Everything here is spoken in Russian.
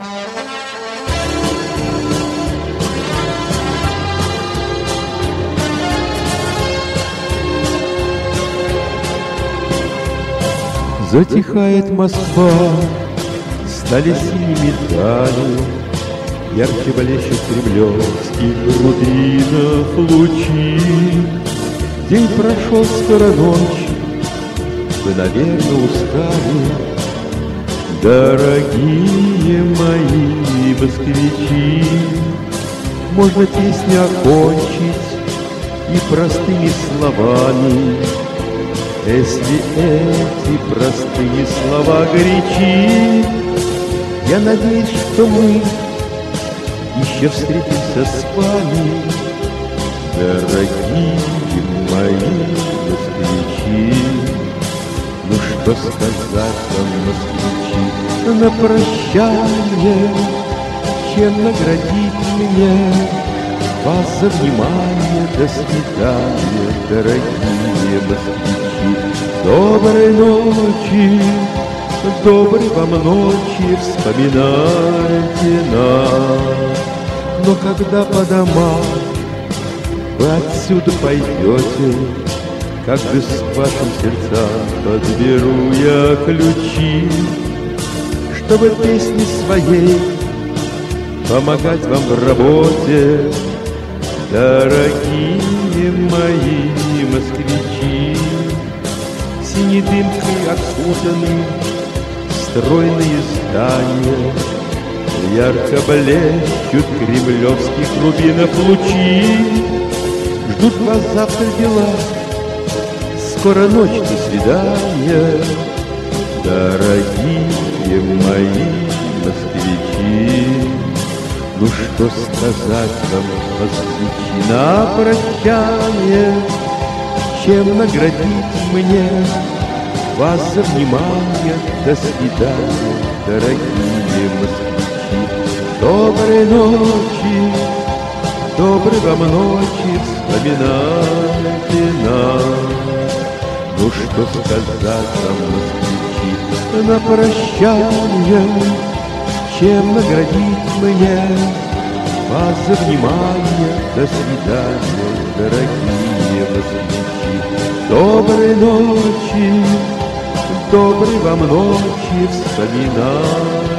Затихает Москва, стали синими дали, ярче блещут кремлевских рубинов лучи. День прошел, скоро ночь, вы, наверное, устали, дорогие мои москвичи. Можно песню окончить и простыми словами, если эти простые слова горячи. Я надеюсь, что мы еще встретимся с вами, дорогие мои москвичи. Ну что сказать вам, москвичи, на прощание, чем наградить меня вас за внимание? До свидания, дорогие москвичи. Доброй ночи, доброй вам ночи, вспоминайте нас. Но когда по домам вы отсюда пойдете, как же с вашим сердцам подберу я ключи, чтобы песни своей помогать вам в работе, дорогие мои москвичи. Синей дымкой окутаны стройные здания, ярко блещут кремлевских рубинов лучи. Ждут вас завтра дела, скоро ночь, до свидания, дорогие мои москвичи. Ну что сказать вам, москвичи, на прощание, чем наградить мне вас за внимание? До свидания, дорогие москвичи. Доброй ночи, доброй вам ночи, вспоминайте нас. Ну что сказать вам, москвичи, на прощание, чем наградить мне вас за внимание? До свидания, дорогие москвичи. Доброй ночи, доброй вам ночи, вспоминайте.